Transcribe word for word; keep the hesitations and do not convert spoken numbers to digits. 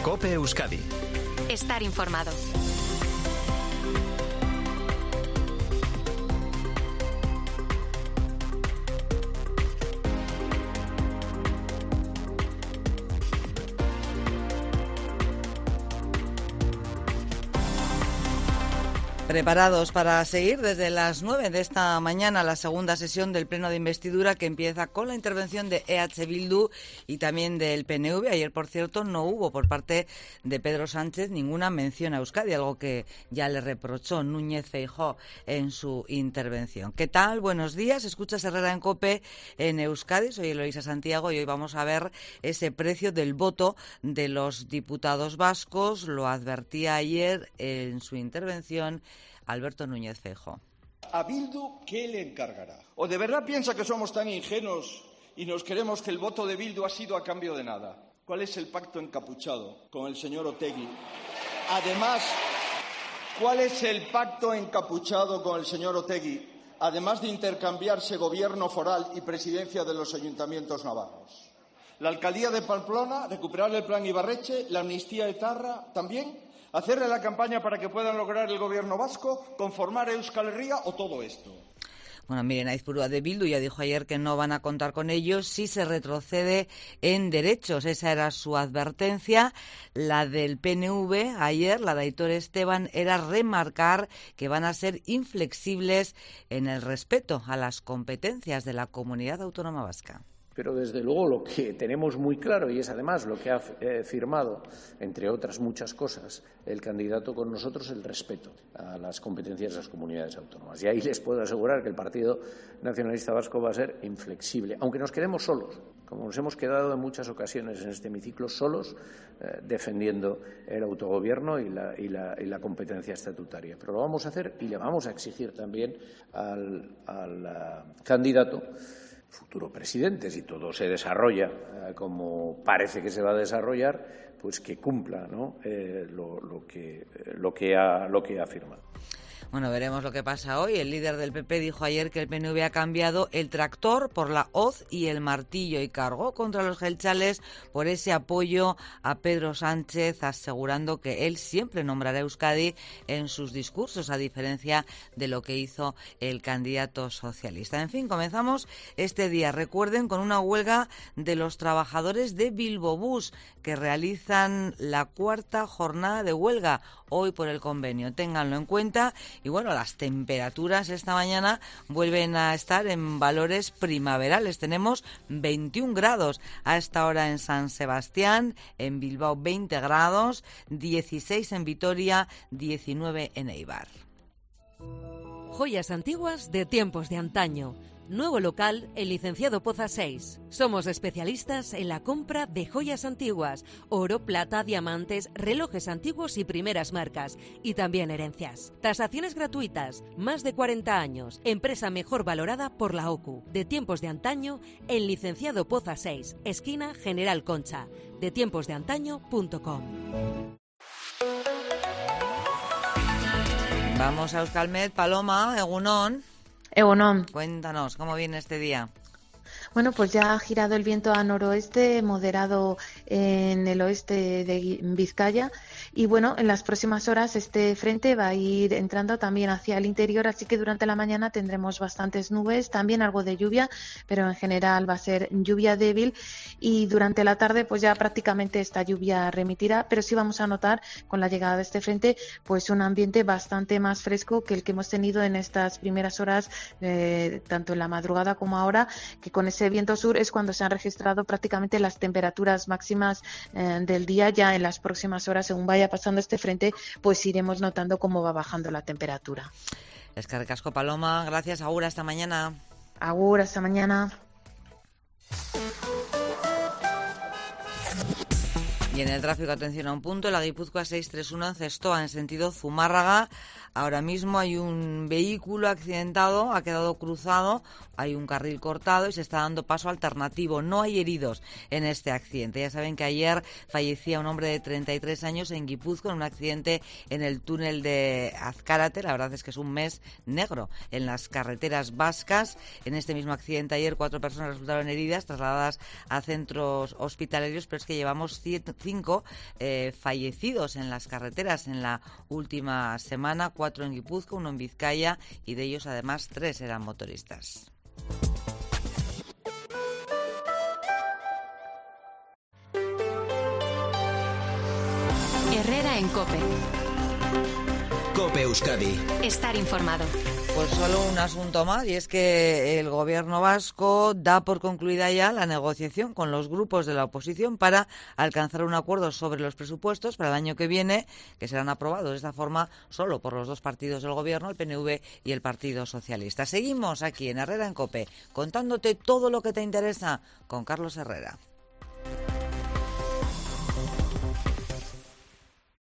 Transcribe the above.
COPE Euskadi. Estar informado. Preparados para seguir desde las nueve de esta mañana la segunda sesión del Pleno de Investidura, que empieza con la intervención de E H Bildu y también del P N V. Ayer, por cierto, no hubo por parte de Pedro Sánchez ninguna mención a Euskadi, algo que ya le reprochó Núñez Feijóo en su intervención. ¿Qué tal? Buenos días. Escuchas Herrera en COPE en Euskadi. Soy Eloísa Santiago y hoy vamos a ver ese precio del voto de los diputados vascos. Lo advertía ayer en su intervención Alberto Núñez Feijóo. ¿A Bildu qué le encargará? ¿O de verdad piensa que somos tan ingenuos y nos creemos que el voto de Bildu ha sido a cambio de nada? ¿Cuál es el pacto encapuchado con el señor Otegi? Además, ¿cuál es el pacto encapuchado con el señor Otegi? Además de intercambiarse gobierno foral y presidencia de los ayuntamientos navarros. La alcaldía de Pamplona, recuperar el plan Ibarretxe, la amnistía etarra, ¿también? ¿Hacerle la campaña para que puedan lograr el gobierno vasco, conformar Euskal Herria o todo esto? Bueno, miren, Aizpurua de Bildu ya dijo ayer que no van a contar con ellos si se retrocede en derechos. Esa era su advertencia. La del P N V ayer, la de Aitor Esteban, era remarcar que van a ser inflexibles en el respeto a las competencias de la Comunidad Autónoma Vasca. Pero desde luego lo que tenemos muy claro, y es además lo que ha eh, firmado, entre otras muchas cosas, el candidato con nosotros, el respeto a las competencias de las comunidades autónomas. Y ahí les puedo asegurar que el Partido Nacionalista Vasco va a ser inflexible, aunque nos quedemos solos, como nos hemos quedado en muchas ocasiones en este hemiciclo, solos, eh, defendiendo el autogobierno y la, y, la, y la competencia estatutaria. Pero lo vamos a hacer y le vamos a exigir también al, al uh, candidato, futuro presidente, si todo se desarrolla eh, como parece que se va a desarrollar, pues que cumpla, ¿no? eh, lo, lo, que, eh, lo, que ha, lo que ha firmado. Bueno, veremos lo que pasa hoy. El líder del P P dijo ayer que el P N V ha cambiado el tractor por la hoz y el martillo y cargó contra los geltzales por ese apoyo a Pedro Sánchez, asegurando que él siempre nombrará a Euskadi en sus discursos, a diferencia de lo que hizo el candidato socialista. En fin, comenzamos este día, recuerden, con una huelga de los trabajadores de Bilbobús, que realizan la cuarta jornada de huelga hoy por el convenio. Ténganlo en cuenta. Y bueno, las temperaturas esta mañana vuelven a estar en valores primaverales. Tenemos veintiún grados a esta hora en San Sebastián, en Bilbao veinte grados, dieciséis en Vitoria, diecinueve en Eibar. Joyas antiguas de tiempos de antaño. Nuevo local, el Licenciado Poza seis. Somos especialistas en la compra de joyas antiguas, oro, plata, diamantes, relojes antiguos y primeras marcas, y también herencias. Tasaciones gratuitas, más de cuarenta años, empresa mejor valorada por la O C U. De tiempos de antaño, el Licenciado Poza seis, esquina General Concha, de tiempos de antaño punto com. Vamos a Euskalmet, Paloma, Egunon. Egunon. Cuéntanos, ¿cómo viene este día? Bueno, pues ya ha girado el viento a noroeste, moderado en el oeste de Vizcaya. Y bueno, en las próximas horas este frente va a ir entrando también hacia el interior, así que durante la mañana tendremos bastantes nubes, también algo de lluvia, pero en general va a ser lluvia débil. Y durante la tarde pues ya prácticamente esta lluvia remitirá, pero sí vamos a notar con la llegada de este frente pues un ambiente bastante más fresco que el que hemos tenido en estas primeras horas, eh, tanto en la madrugada como ahora, que con ese viento sur es cuando se han registrado prácticamente las temperaturas máximas eh, del día. Ya en las próximas horas, según vaya pasando este frente, pues iremos notando cómo va bajando la temperatura. Escarcasco, Paloma, gracias. Agur, hasta mañana. Agur, hasta mañana. Y en el tráfico, atención a un punto, la Guipúzcoa seiscientos treinta y uno en Zestoa, en sentido Zumárraga. Ahora mismo hay un vehículo accidentado, ha quedado cruzado, hay un carril cortado y se está dando paso alternativo. No hay heridos en este accidente. Ya saben que ayer fallecía un hombre de treinta y tres años en Guipúzcoa en un accidente en el túnel de Azcárate. La verdad es que es un mes negro en las carreteras vascas. En este mismo accidente ayer cuatro personas resultaron heridas, trasladadas a centros hospitalarios, pero es que llevamos cinco eh, fallecidos en las carreteras en la última semana, cuatro en Guipúzcoa, uno en Vizcaya, y de ellos además tres eran motoristas. Herrera en COPE. COPE Euskadi. Estar informado. Pues solo un asunto más, y es que el gobierno vasco da por concluida ya la negociación con los grupos de la oposición para alcanzar un acuerdo sobre los presupuestos para el año que viene, que serán aprobados de esta forma solo por los dos partidos del gobierno, el P N V y el Partido Socialista. Seguimos aquí en Herrera en COPE, contándote todo lo que te interesa con Carlos Herrera.